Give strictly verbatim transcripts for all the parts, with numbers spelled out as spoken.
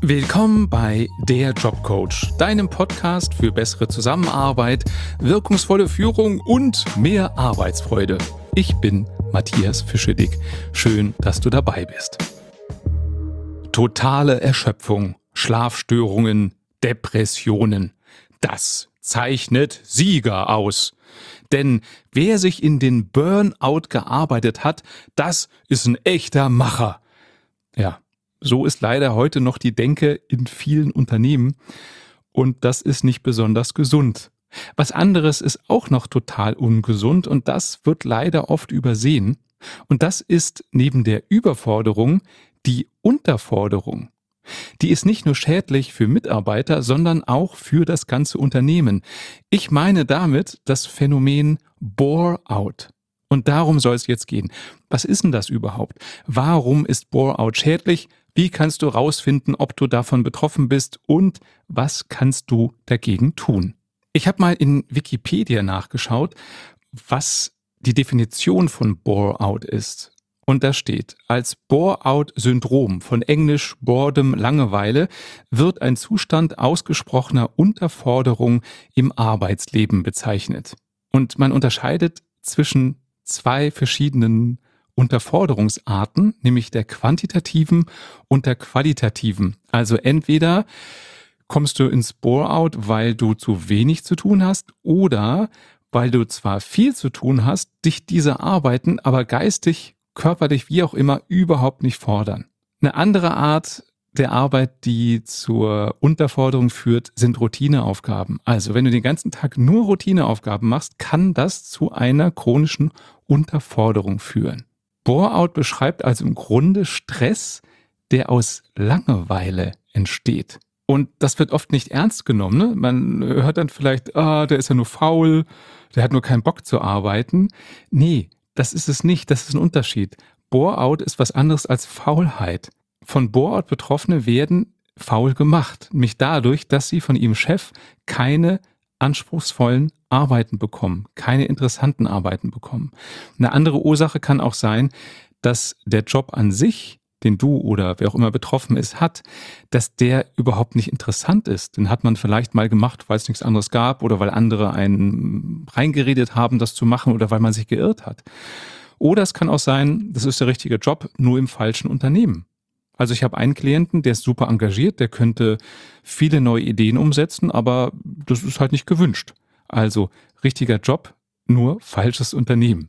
Willkommen bei Der Jobcoach, deinem Podcast für bessere Zusammenarbeit, wirkungsvolle Führung und mehr Arbeitsfreude. Ich bin Matthias Fischedick. Schön, dass du dabei bist. Totale Erschöpfung, Schlafstörungen, Depressionen. Das zeichnet Sieger aus. Denn wer sich in den Burnout gearbeitet hat, das ist ein echter Macher. Ja. So ist leider heute noch die Denke in vielen Unternehmen und das ist nicht besonders gesund. Was anderes ist auch noch total ungesund und das wird leider oft übersehen. Und das ist neben der Überforderung die Unterforderung. Die ist nicht nur schädlich für Mitarbeiter, sondern auch für das ganze Unternehmen. Ich meine damit das Phänomen Bore-out. Und darum soll es jetzt gehen. Was ist denn das überhaupt? Warum ist Bore-out schädlich? Wie kannst du rausfinden, ob du davon betroffen bist und was kannst du dagegen tun? Ich habe mal in Wikipedia nachgeschaut, was die Definition von Bore-out ist. Und da steht, als Bore-out-Syndrom, von Englisch Boredom, Langeweile, wird ein Zustand ausgesprochener Unterforderung im Arbeitsleben bezeichnet. Und man unterscheidet zwischen zwei verschiedenen Unterforderungsarten, nämlich der quantitativen und der qualitativen. Also entweder kommst du ins Bore-out, weil du zu wenig zu tun hast oder weil du zwar viel zu tun hast, dich diese Arbeiten aber geistig, körperlich, wie auch immer, überhaupt nicht fordern. Eine andere Art der Arbeit, die zur Unterforderung führt, sind Routineaufgaben. Also wenn du den ganzen Tag nur Routineaufgaben machst, kann das zu einer chronischen Unterforderung führen. Bore-out beschreibt also im Grunde Stress, der aus Langeweile entsteht. Und das wird oft nicht ernst genommen. Ne? Man hört dann vielleicht, ah, der ist ja nur faul, der hat nur keinen Bock zu arbeiten. Nee, das ist es nicht, das ist ein Unterschied. Bore-out ist was anderes als Faulheit. Von Bore-out Betroffene werden faul gemacht, nämlich dadurch, dass sie von ihrem Chef keine anspruchsvollen Arbeiten bekommen, keine interessanten Arbeiten bekommen. Eine andere Ursache kann auch sein, dass der Job an sich, den du oder wer auch immer betroffen ist, hat, dass der überhaupt nicht interessant ist. Den hat man vielleicht mal gemacht, weil es nichts anderes gab oder weil andere einen reingeredet haben, das zu machen oder weil man sich geirrt hat. Oder es kann auch sein, das ist der richtige Job, nur im falschen Unternehmen. Also ich habe einen Klienten, der ist super engagiert, der könnte viele neue Ideen umsetzen, aber das ist halt nicht gewünscht. Also richtiger Job, nur falsches Unternehmen.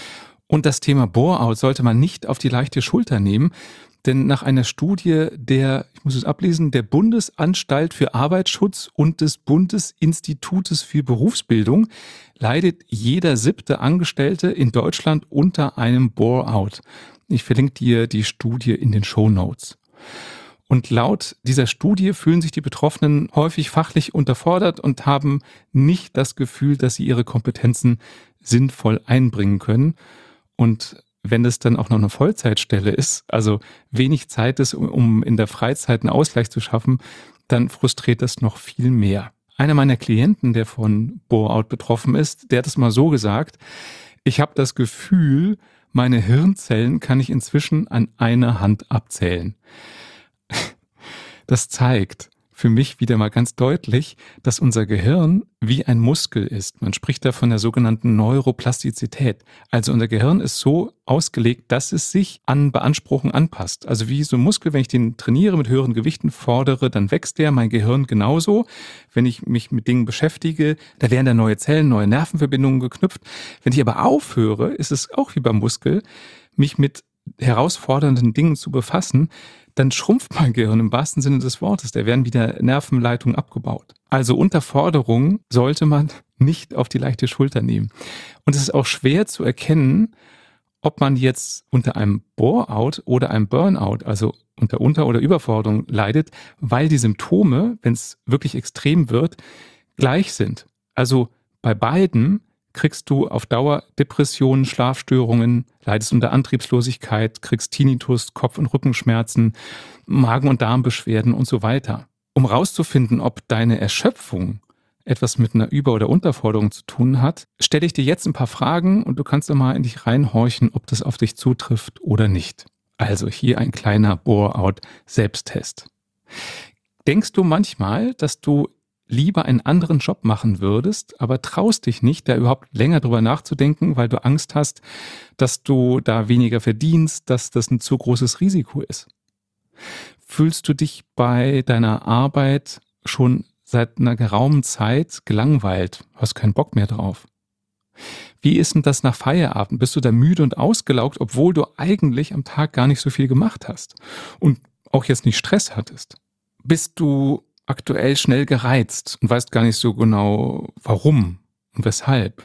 Und das Thema Bore-out sollte man nicht auf die leichte Schulter nehmen, denn nach einer Studie der, ich muss es ablesen, der Bundesanstalt für Arbeitsschutz und des Bundesinstitutes für Berufsbildung leidet jeder siebte Angestellte in Deutschland unter einem Bore-out. Ich verlinke dir die Studie in den Shownotes. Und laut dieser Studie fühlen sich die Betroffenen häufig fachlich unterfordert und haben nicht das Gefühl, dass sie ihre Kompetenzen sinnvoll einbringen können. Und wenn es dann auch noch eine Vollzeitstelle ist, also wenig Zeit ist, um in der Freizeit einen Ausgleich zu schaffen, dann frustriert das noch viel mehr. Einer meiner Klienten, der von Bore-out betroffen ist, der hat es mal so gesagt: Ich habe das Gefühl, meine Hirnzellen kann ich inzwischen an einer Hand abzählen. Das zeigt für mich wieder mal ganz deutlich, dass unser Gehirn wie ein Muskel ist. Man spricht da von der sogenannten Neuroplastizität. Also unser Gehirn ist so ausgelegt, dass es sich an Beanspruchung anpasst. Also wie so ein Muskel, wenn ich den trainiere, mit höheren Gewichten fordere, dann wächst der, mein Gehirn genauso. Wenn ich mich mit Dingen beschäftige, da werden da neue Zellen, neue Nervenverbindungen geknüpft. Wenn ich aber aufhöre, ist es auch wie beim Muskel, mich mit herausfordernden Dingen zu befassen, dann schrumpft mein Gehirn im wahrsten Sinne des Wortes. Da werden wieder Nervenleitungen abgebaut. Also Unterforderung sollte man nicht auf die leichte Schulter nehmen. Und es ist auch schwer zu erkennen, ob man jetzt unter einem Bore-out oder einem Burnout, also unter Unter- oder Überforderung leidet, weil die Symptome, wenn es wirklich extrem wird, gleich sind. Also bei beiden kriegst du auf Dauer Depressionen, Schlafstörungen, leidest unter Antriebslosigkeit, kriegst Tinnitus, Kopf- und Rückenschmerzen, Magen- und Darmbeschwerden und so weiter. Um rauszufinden, ob deine Erschöpfung etwas mit einer Über- oder Unterforderung zu tun hat, stelle ich dir jetzt ein paar Fragen und du kannst doch mal in dich reinhorchen, ob das auf dich zutrifft oder nicht. Also hier ein kleiner Bore-out-Selbsttest. Denkst du manchmal, dass du lieber einen anderen Job machen würdest, aber traust dich nicht, da überhaupt länger drüber nachzudenken, weil du Angst hast, dass du da weniger verdienst, dass das ein zu großes Risiko ist? Fühlst du dich bei deiner Arbeit schon seit einer geraumen Zeit gelangweilt? Hast keinen Bock mehr drauf? Wie ist denn das nach Feierabend? Bist du da müde und ausgelaugt, obwohl du eigentlich am Tag gar nicht so viel gemacht hast und auch jetzt nicht Stress hattest? Bist du aktuell schnell gereizt und weißt gar nicht so genau, warum und weshalb?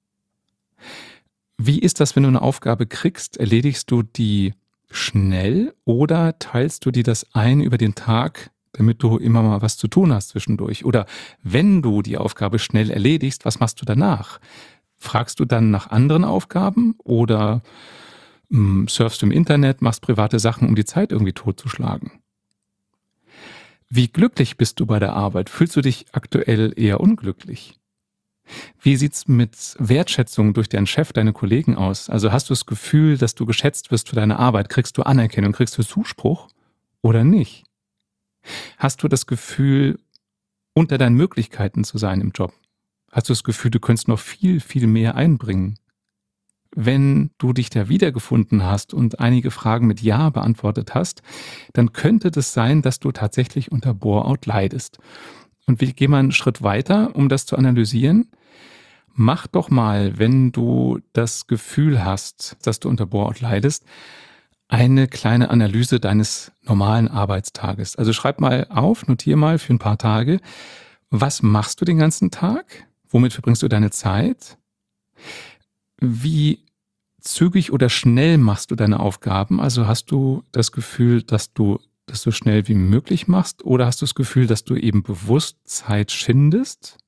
Wie ist das, wenn du eine Aufgabe kriegst? Erledigst du die schnell oder teilst du dir das ein über den Tag, damit du immer mal was zu tun hast zwischendurch? Oder wenn du die Aufgabe schnell erledigst, was machst du danach? Fragst du dann nach anderen Aufgaben oder mm, surfst du im Internet, machst private Sachen, um die Zeit irgendwie totzuschlagen? Wie glücklich bist du bei der Arbeit? Fühlst du dich aktuell eher unglücklich? Wie sieht's mit Wertschätzung durch deinen Chef, deine Kollegen aus? Also hast du das Gefühl, dass du geschätzt wirst für deine Arbeit? Kriegst du Anerkennung? Kriegst du Zuspruch oder nicht? Hast du das Gefühl, unter deinen Möglichkeiten zu sein im Job? Hast du das Gefühl, du könntest noch viel, viel mehr einbringen? Wenn du dich da wiedergefunden hast und einige Fragen mit Ja beantwortet hast, dann könnte das sein, dass du tatsächlich unter Bore-out leidest. Und wir gehen mal einen Schritt weiter, um das zu analysieren. Mach doch mal, wenn du das Gefühl hast, dass du unter Bore-out leidest, eine kleine Analyse deines normalen Arbeitstages. Also schreib mal auf, notier mal für ein paar Tage, was machst du den ganzen Tag? Womit verbringst du deine Zeit? Wie zügig oder schnell machst du deine Aufgaben? Also hast du das Gefühl, dass du das so schnell wie möglich machst? Oder hast du das Gefühl, dass du eben bewusst Zeit schindest?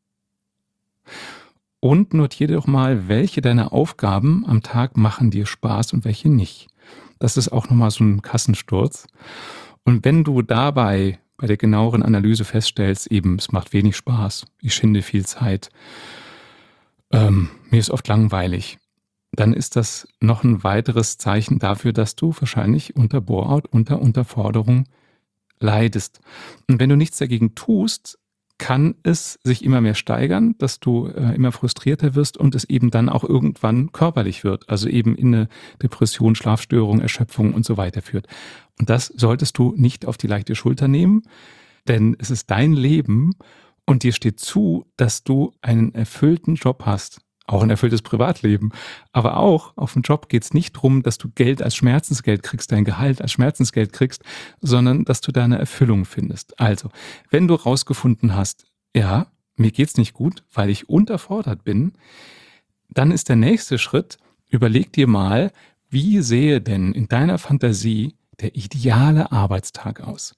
Und notiere doch mal, welche deiner Aufgaben am Tag machen dir Spaß und welche nicht. Das ist auch nochmal so ein Kassensturz. Und wenn du dabei bei der genaueren Analyse feststellst, eben, es macht wenig Spaß, ich schinde viel Zeit, ähm, mir ist oft langweilig, dann ist das noch ein weiteres Zeichen dafür, dass du wahrscheinlich unter Bore-out, unter Unterforderung leidest. Und wenn du nichts dagegen tust, kann es sich immer mehr steigern, dass du äh, immer frustrierter wirst und es eben dann auch irgendwann körperlich wird, also eben in eine Depression, Schlafstörung, Erschöpfung und so weiter führt. Und das solltest du nicht auf die leichte Schulter nehmen, denn es ist dein Leben und dir steht zu, dass du einen erfüllten Job hast. Auch ein erfülltes Privatleben. Aber auch auf dem Job geht es nicht darum, dass du Geld als Schmerzensgeld kriegst, dein Gehalt als Schmerzensgeld kriegst, sondern dass du deine Erfüllung findest. Also, wenn du rausgefunden hast, ja, mir geht's nicht gut, weil ich unterfordert bin, dann ist der nächste Schritt, überleg dir mal, wie sehe denn in deiner Fantasie der ideale Arbeitstag aus?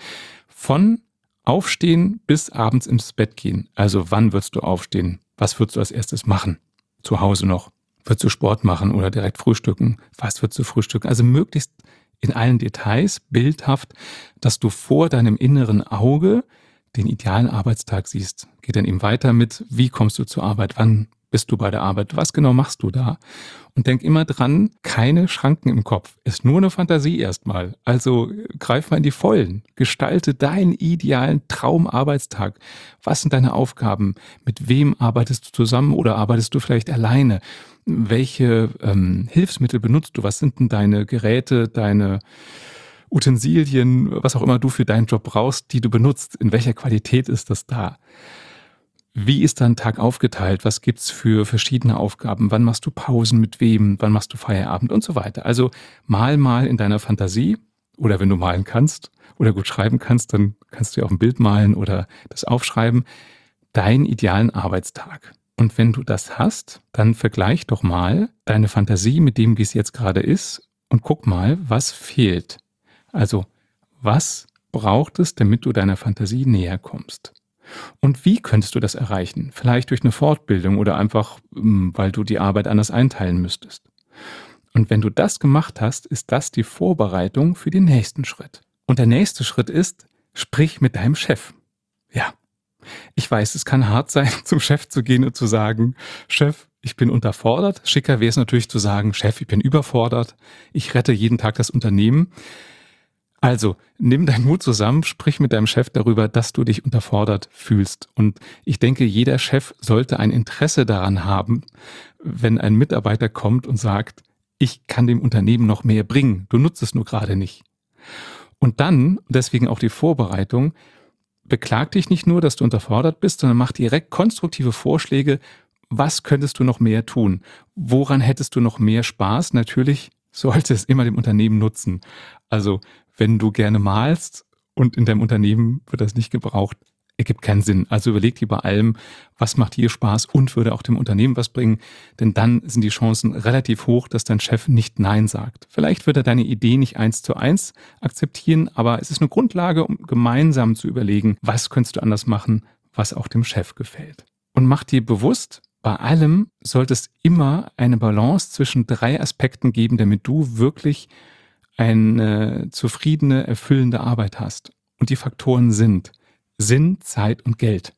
Von Aufstehen bis abends ins Bett gehen. Also wann würdest du aufstehen? Was würdest du als erstes machen? Zu Hause noch? Würdest du Sport machen oder direkt frühstücken? Was würdest du frühstücken? Also möglichst in allen Details, bildhaft, dass du vor deinem inneren Auge den idealen Arbeitstag siehst. Geht dann eben weiter mit, wie kommst du zur Arbeit? Wann bist du bei der Arbeit? Was genau machst du da? Und denk immer dran, keine Schranken im Kopf. Ist nur eine Fantasie erstmal. Also greif mal in die Vollen. Gestalte deinen idealen Traumarbeitstag. Was sind deine Aufgaben? Mit wem arbeitest du zusammen oder arbeitest du vielleicht alleine? Welche ähm, Hilfsmittel benutzt du? Was sind denn deine Geräte, deine Utensilien, was auch immer du für deinen Job brauchst, die du benutzt? In welcher Qualität ist das da? Wie ist dein Tag aufgeteilt? Was gibt's für verschiedene Aufgaben? Wann machst du Pausen mit wem? Wann machst du Feierabend und so weiter? Also mal mal in deiner Fantasie oder wenn du malen kannst oder gut schreiben kannst, dann kannst du ja auch ein Bild malen oder das aufschreiben, deinen idealen Arbeitstag. Und wenn du das hast, dann vergleich doch mal deine Fantasie mit dem, wie es jetzt gerade ist und guck mal, was fehlt. Also, was braucht es, damit du deiner Fantasie näher kommst? Und wie könntest du das erreichen? Vielleicht durch eine Fortbildung oder einfach, weil du die Arbeit anders einteilen müsstest. Und wenn du das gemacht hast, ist das die Vorbereitung für den nächsten Schritt. Und der nächste Schritt ist, sprich mit deinem Chef. Ja, ich weiß, es kann hart sein, zum Chef zu gehen und zu sagen, Chef, ich bin unterfordert. Schicker wäre es natürlich zu sagen, Chef, ich bin überfordert. Ich rette jeden Tag das Unternehmen. Also, nimm deinen Mut zusammen, sprich mit deinem Chef darüber, dass du dich unterfordert fühlst. Und ich denke, jeder Chef sollte ein Interesse daran haben, wenn ein Mitarbeiter kommt und sagt, ich kann dem Unternehmen noch mehr bringen, du nutzt es nur gerade nicht. Und dann, deswegen auch die Vorbereitung, beklag dich nicht nur, dass du unterfordert bist, sondern mach direkt konstruktive Vorschläge, was könntest du noch mehr tun? Woran hättest du noch mehr Spaß? Natürlich sollte es immer dem Unternehmen nutzen. Also, wenn du gerne malst und in deinem Unternehmen wird das nicht gebraucht, ergibt keinen Sinn. Also überleg dir bei allem, was macht dir Spaß und würde auch dem Unternehmen was bringen, denn dann sind die Chancen relativ hoch, dass dein Chef nicht Nein sagt. Vielleicht wird er deine Idee nicht eins zu eins akzeptieren, aber es ist eine Grundlage, um gemeinsam zu überlegen, was könntest du anders machen, was auch dem Chef gefällt. Und mach dir bewusst, bei allem sollte es immer eine Balance zwischen drei Aspekten geben, damit du wirklich eine zufriedene, erfüllende Arbeit hast. Und die Faktoren sind Sinn, Zeit und Geld.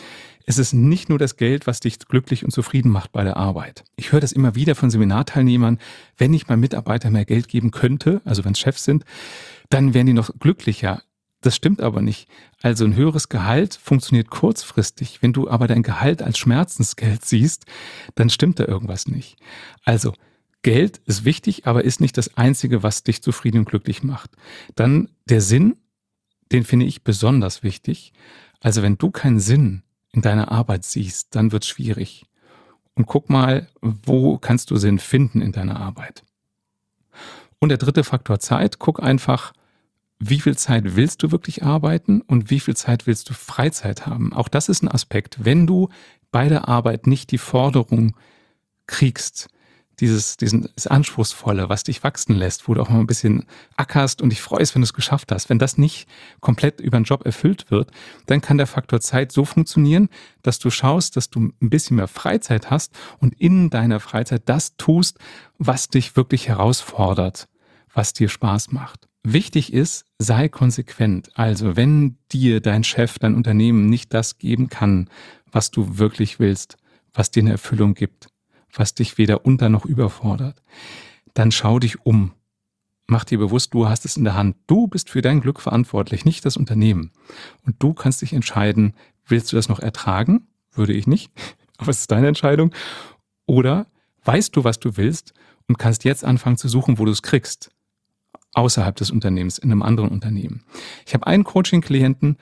Es ist nicht nur das Geld, was dich glücklich und zufrieden macht bei der Arbeit. Ich höre das immer wieder von Seminarteilnehmern, wenn ich meinem Mitarbeiter mehr Geld geben könnte, also wenn es Chefs sind, dann wären die noch glücklicher. Das stimmt aber nicht. Also ein höheres Gehalt funktioniert kurzfristig. Wenn du aber dein Gehalt als Schmerzensgeld siehst, dann stimmt da irgendwas nicht. Also Geld ist wichtig, aber ist nicht das Einzige, was dich zufrieden und glücklich macht. Dann der Sinn, den finde ich besonders wichtig. Also wenn du keinen Sinn in deiner Arbeit siehst, dann wird es schwierig. Und guck mal, wo kannst du Sinn finden in deiner Arbeit? Und der dritte Faktor Zeit, guck einfach, wie viel Zeit willst du wirklich arbeiten und wie viel Zeit willst du Freizeit haben? Auch das ist ein Aspekt. Wenn du bei der Arbeit nicht die Forderung kriegst, dieses, diesen, das Anspruchsvolle, was dich wachsen lässt, wo du auch mal ein bisschen ackerst und dich freust, wenn du es geschafft hast. Wenn das nicht komplett über den Job erfüllt wird, dann kann der Faktor Zeit so funktionieren, dass du schaust, dass du ein bisschen mehr Freizeit hast und in deiner Freizeit das tust, was dich wirklich herausfordert, was dir Spaß macht. Wichtig ist, sei konsequent. Also wenn dir dein Chef, dein Unternehmen nicht das geben kann, was du wirklich willst, was dir eine Erfüllung gibt, was dich weder unter noch überfordert, dann schau dich um. Mach dir bewusst, du hast es in der Hand. Du bist für dein Glück verantwortlich, nicht das Unternehmen. Und du kannst dich entscheiden, willst du das noch ertragen? Würde ich nicht, aber es ist deine Entscheidung. Oder weißt du, was du willst und kannst jetzt anfangen zu suchen, wo du es kriegst. Außerhalb des Unternehmens, in einem anderen Unternehmen. Ich habe einen Coaching-Klienten,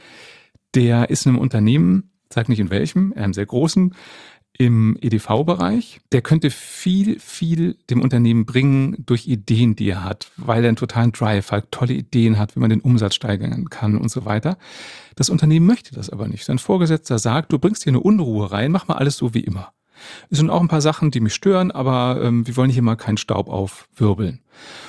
der ist in einem Unternehmen, sag nicht in welchem, in einem sehr großen, im E D V-Bereich. Der könnte viel, viel dem Unternehmen bringen durch Ideen, die er hat, weil er einen totalen Drive hat, tolle Ideen hat, wie man den Umsatz steigern kann und so weiter. Das Unternehmen möchte das aber nicht. Sein Vorgesetzter sagt, du bringst hier eine Unruhe rein, mach mal alles so wie immer. Es sind auch ein paar Sachen, die mich stören, aber ähm, wir wollen hier mal keinen Staub aufwirbeln.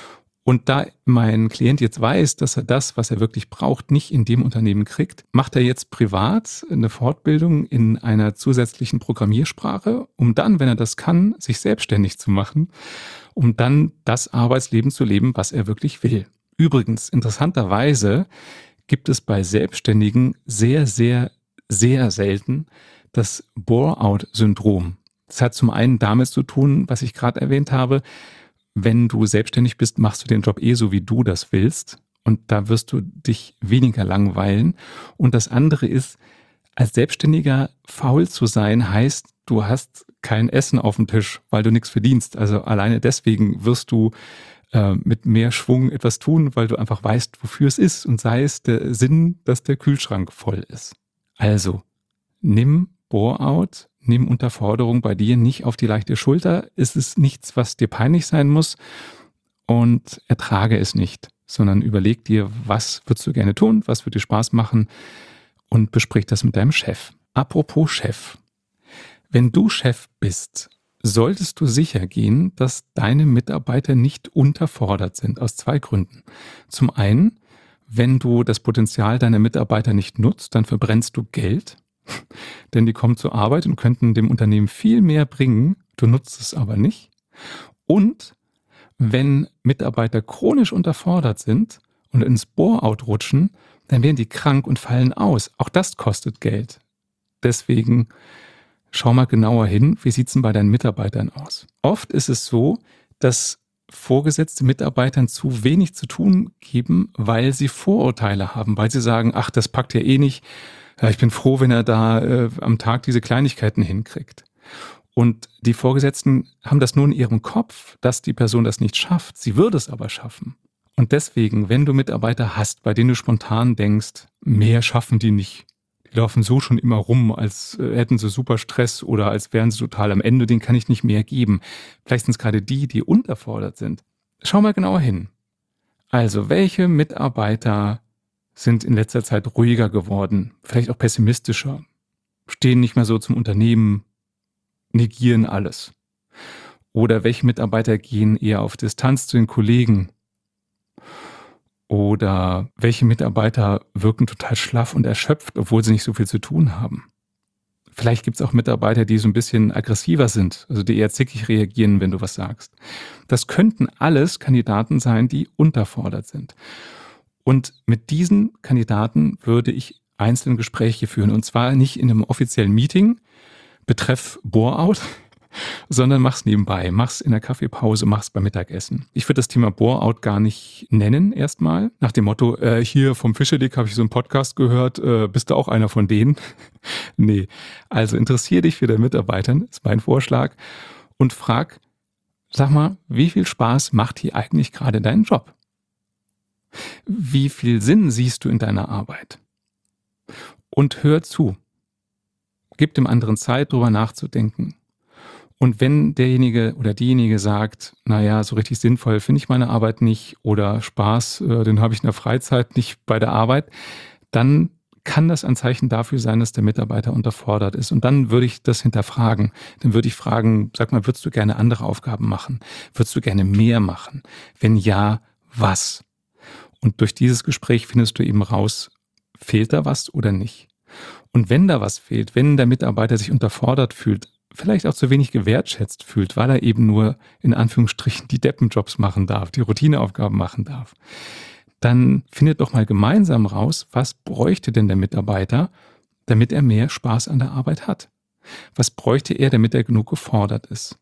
Und da mein Klient jetzt weiß, dass er das, was er wirklich braucht, nicht in dem Unternehmen kriegt, macht er jetzt privat eine Fortbildung in einer zusätzlichen Programmiersprache, um dann, wenn er das kann, sich selbstständig zu machen, um dann das Arbeitsleben zu leben, was er wirklich will. Übrigens, interessanterweise gibt es bei Selbstständigen sehr, sehr, sehr selten das Bore-out-Syndrom. Das hat zum einen damit zu tun, was ich gerade erwähnt habe. Wenn du selbstständig bist, machst du den Job eh so, wie du das willst. Und da wirst du dich weniger langweilen. Und das andere ist, als Selbstständiger faul zu sein, heißt, du hast kein Essen auf dem Tisch, weil du nichts verdienst. Also alleine deswegen wirst du äh, mit mehr Schwung etwas tun, weil du einfach weißt, wofür es ist. Und sei es der Sinn, dass der Kühlschrank voll ist. Also, nimm Bore-out, nimm Unterforderung bei dir nicht auf die leichte Schulter. Es ist nichts, was dir peinlich sein muss und ertrage es nicht, sondern überleg dir, was würdest du gerne tun, was würde dir Spaß machen und besprich das mit deinem Chef. Apropos Chef. Wenn du Chef bist, solltest du sicher gehen, dass deine Mitarbeiter nicht unterfordert sind, aus zwei Gründen. Zum einen, wenn du das Potenzial deiner Mitarbeiter nicht nutzt, dann verbrennst du Geld. Denn die kommen zur Arbeit und könnten dem Unternehmen viel mehr bringen, du nutzt es aber nicht. Und wenn Mitarbeiter chronisch unterfordert sind und ins Bore-out rutschen, dann werden die krank und fallen aus. Auch das kostet Geld. Deswegen schau mal genauer hin, wie sieht es denn bei deinen Mitarbeitern aus? Oft ist es so, dass Vorgesetzte Mitarbeitern zu wenig zu tun geben, weil sie Vorurteile haben, weil sie sagen, ach, das packt er eh nicht. Ja, ich bin froh, wenn er da äh, am Tag diese Kleinigkeiten hinkriegt. Und die Vorgesetzten haben das nur in ihrem Kopf, dass die Person das nicht schafft. Sie würde es aber schaffen. Und deswegen, wenn du Mitarbeiter hast, bei denen du spontan denkst, mehr schaffen die nicht. Die laufen so schon immer rum, als hätten sie super Stress oder als wären sie total am Ende, denen kann ich nicht mehr geben. Vielleicht sind es gerade die, die unterfordert sind. Schau mal genauer hin. Also, welche Mitarbeiter sind in letzter Zeit ruhiger geworden, vielleicht auch pessimistischer, stehen nicht mehr so zum Unternehmen, negieren alles? Oder welche Mitarbeiter gehen eher auf Distanz zu den Kollegen? Oder welche Mitarbeiter wirken total schlaff und erschöpft, obwohl sie nicht so viel zu tun haben? Vielleicht gibt es auch Mitarbeiter, die so ein bisschen aggressiver sind, also die eher zickig reagieren, wenn du was sagst. Das könnten alles Kandidaten sein, die unterfordert sind. Und mit diesen Kandidaten würde ich einzelne Gespräche führen. Und zwar nicht in einem offiziellen Meeting, betreff Bore-out, sondern mach's nebenbei, mach's in der Kaffeepause, mach's beim Mittagessen. Ich würde das Thema Bore-out gar nicht nennen erstmal, nach dem Motto, äh, hier vom Fischedick habe ich so einen Podcast gehört, äh, bist du auch einer von denen? Nee, also interessier dich für deine Mitarbeiter, ist mein Vorschlag, und frag, sag mal, wie viel Spaß macht hier eigentlich gerade dein Job? Wie viel Sinn siehst du in deiner Arbeit? Und hör zu. Gib dem anderen Zeit, drüber nachzudenken. Und wenn derjenige oder diejenige sagt, naja, so richtig sinnvoll finde ich meine Arbeit nicht oder Spaß, äh, den habe ich in der Freizeit, nicht bei der Arbeit, dann kann das ein Zeichen dafür sein, dass der Mitarbeiter unterfordert ist. Und dann würde ich das hinterfragen. Dann würde ich fragen, sag mal, würdest du gerne andere Aufgaben machen? Würdest du gerne mehr machen? Wenn ja, was? Und durch dieses Gespräch findest du eben raus, fehlt da was oder nicht? Und wenn da was fehlt, wenn der Mitarbeiter sich unterfordert fühlt, vielleicht auch zu wenig gewertschätzt fühlt, weil er eben nur in Anführungsstrichen die Deppenjobs machen darf, die Routineaufgaben machen darf, dann findet doch mal gemeinsam raus, was bräuchte denn der Mitarbeiter, damit er mehr Spaß an der Arbeit hat? Was bräuchte er, damit er genug gefordert ist?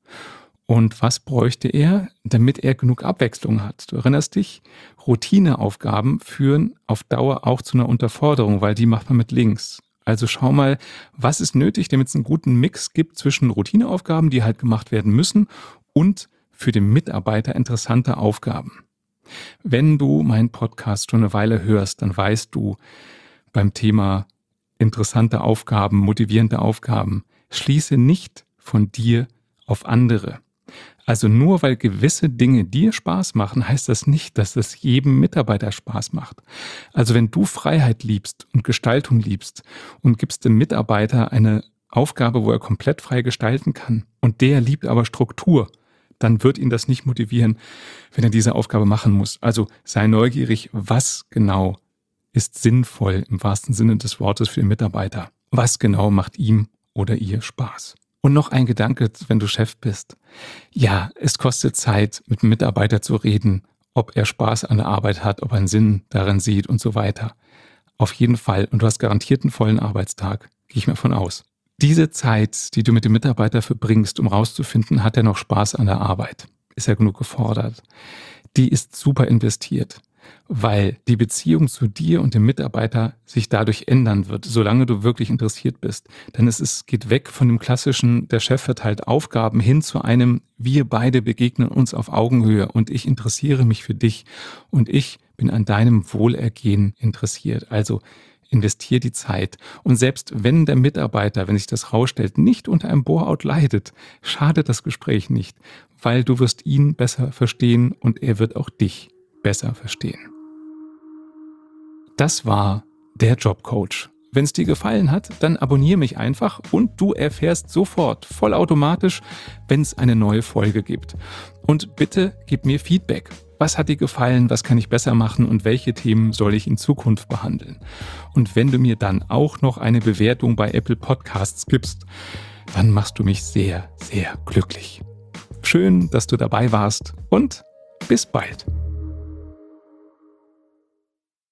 Und was bräuchte er, damit er genug Abwechslung hat? Du erinnerst dich, Routineaufgaben führen auf Dauer auch zu einer Unterforderung, weil die macht man mit links. Also schau mal, was ist nötig, damit es einen guten Mix gibt zwischen Routineaufgaben, die halt gemacht werden müssen, und für den Mitarbeiter interessante Aufgaben. Wenn du meinen Podcast schon eine Weile hörst, dann weißt du, beim Thema interessante Aufgaben, motivierende Aufgaben, schließe nicht von dir auf andere. Also nur weil gewisse Dinge dir Spaß machen, heißt das nicht, dass es jedem Mitarbeiter Spaß macht. Also wenn du Freiheit liebst und Gestaltung liebst und gibst dem Mitarbeiter eine Aufgabe, wo er komplett frei gestalten kann, und der liebt aber Struktur, dann wird ihn das nicht motivieren, wenn er diese Aufgabe machen muss. Also sei neugierig, was genau ist sinnvoll im wahrsten Sinne des Wortes für den Mitarbeiter. Was genau macht ihm oder ihr Spaß? Und noch ein Gedanke, wenn du Chef bist. Ja, es kostet Zeit, mit dem Mitarbeiter zu reden, ob er Spaß an der Arbeit hat, ob er einen Sinn darin sieht und so weiter. Auf jeden Fall. Und du hast garantiert einen vollen Arbeitstag. Gehe ich mir von aus. Diese Zeit, die du mit dem Mitarbeiter verbringst, um rauszufinden, hat er noch Spaß an der Arbeit? Ist er genug gefordert? Die ist super investiert, weil die Beziehung zu dir und dem Mitarbeiter sich dadurch ändern wird, solange du wirklich interessiert bist. Denn es ist, geht weg von dem klassischen, der Chef verteilt Aufgaben, hin zu einem, wir beide begegnen uns auf Augenhöhe und ich interessiere mich für dich und ich bin an deinem Wohlergehen interessiert. Also investier die Zeit. Und selbst wenn der Mitarbeiter, wenn sich das rausstellt, nicht unter einem Bore-out leidet, schadet das Gespräch nicht, weil du wirst ihn besser verstehen und er wird auch dich besser verstehen. Das war der Jobcoach. Wenn es dir gefallen hat, dann abonniere mich einfach und du erfährst sofort, vollautomatisch, wenn es eine neue Folge gibt. Und bitte gib mir Feedback. Was hat dir gefallen, was kann ich besser machen und welche Themen soll ich in Zukunft behandeln? Und wenn du mir dann auch noch eine Bewertung bei Apple Podcasts gibst, dann machst du mich sehr, sehr glücklich. Schön, dass du dabei warst und bis bald.